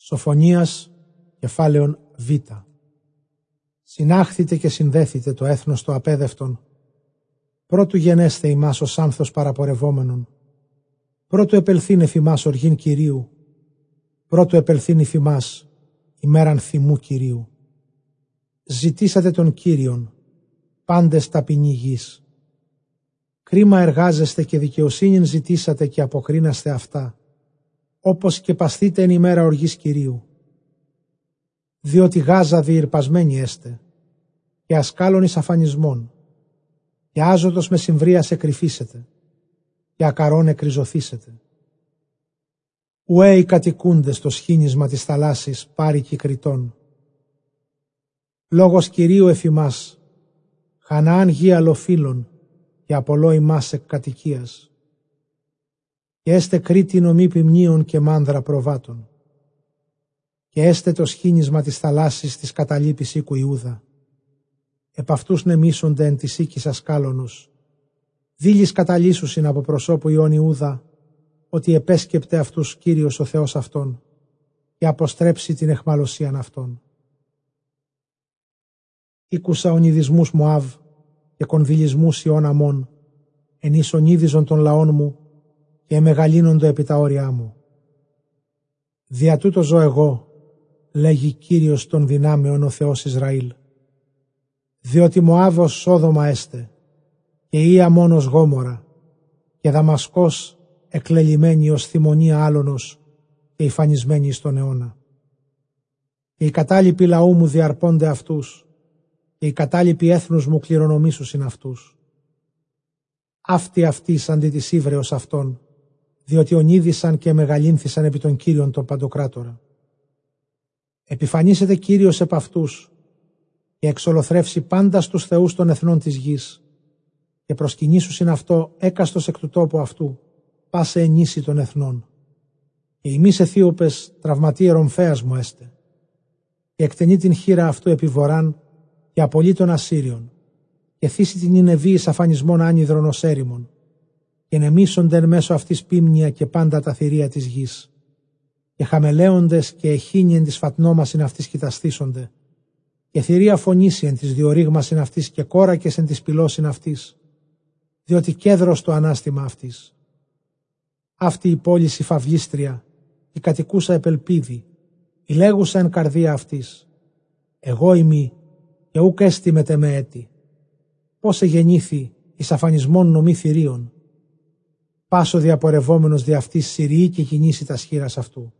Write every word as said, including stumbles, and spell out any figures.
Σοφονίας, κεφάλαιον Β. Συνάχθητε και συνδέθητε το έθνος το απέδευτον. Πρώτου γενέστε ημάς ως άνθος παραπορευόμενον. Πρώτου επελθήν εφημάς οργήν Κυρίου. Πρώτου επελθήν εφημάς ημέραν θυμού Κυρίου. Ζητήσατε τον Κύριον, πάντες ταπεινοί γης. Κρίμα εργάζεστε και δικαιοσύνην ζητήσατε και αποκρίναστε αυτά, όπως και πασθείτε εν ημέρα οργής Κυρίου. Διότι Γάζα διηρπασμένη έστε, και ασκάλων εις αφανισμών, και άζωτος με συμβρίας εκρυφήσετε, και ακαρών εκριζωθήσετε. Ουέ οι κατοικούντες στο σχήνισμα της θαλάσσης πάρικοι κριτών. Λόγος Κυρίου εφημάς, Χαναάν γη αλλοφύλων, και απολώ ημάς εκ κατοικίας. Και έστε Κρήτη νομή ποιμνίων και μάνδρα προβάτων. Και έστε το σχήνισμα της θαλάσσης της καταλήπης οίκου Ιούδα. Επ' αυτούς νεμίσονται εν της οίκης ασκάλωνος. Δίλης καταλύσουσιν από προσώπου Ιών Ιούδα, ότι επέσκεπτε αυτούς Κύριος ο Θεός αυτών, και αποστρέψει την εχμαλωσίαν αυτών. Ήκουσα ονειδισμούς Μωάβ και κονδυλισμούς Ιών Αμών, εν εις ονείδιζον των λαών μου, και εμεγαλύνοντο επί τα όρια μου. Δια τούτο ζω εγώ, λέγει Κύριος των δυνάμεων ο Θεός Ισραήλ. Διότι Μωάβ ως Σόδομα έστε, και η Αμών ως Γόμορα, και Δαμασκός εκλελειμμένη ως θυμονία άλωνος, και υφανισμένη εις τον αιώνα. Και οι κατάλοιποι λαού μου διαρπώνται αυτούς, και οι κατάλοιποι έθνους μου κληρονομήσουσιν αυτούς. Αυτοί αυτής αντί της ύβρεως αυτών, διότι ονείδησαν και μεγαλύνθησαν επί των Κύριων τον Παντοκράτορα. Επιφανίσεται Κύριος επ' αυτούς, και εξολοθρεύσει πάντα στους θεούς των εθνών της γης, και προσκυνήσουσιν αυτό έκαστος εκ του τόπου αυτού, πάσε ενίσχυ των εθνών. Και ημείς Αιθίωπες τραυματίε ρομφέας μου έστε, και εκτενεί την χείρα αυτού επί βορράν, και απολύει των Ασσύριων, και θύσει την Νινεβή εις αφανισμών άνυδρων ως έρημον, και νεμίσονται εν μέσω αυτής πίμνια και πάντα τα θηρία της γης, και χαμελέοντες και εχίνοι εν της φατνόμασιν αυτής κοιταστήσονται, και θηρία φωνήσει εν της διορίγμασιν αυτής και κόρακες εν της πυλώσιν αυτής, διότι κέδρος το ανάστημα αυτής. Αυτή η πόλη η φαυλίστρια, η κατοικούσα επελπίδη, η λέγουσα εν καρδία αυτής. Εγώ ημί, και ούκ έστι μετ' εμέ έτη. Πώς εγεννήθη εις αφανισμών νομή θηρίων. Πάσο διαπορευόμενος δι' αυτής Συριή και κινήσει τα σχήρας αυτού.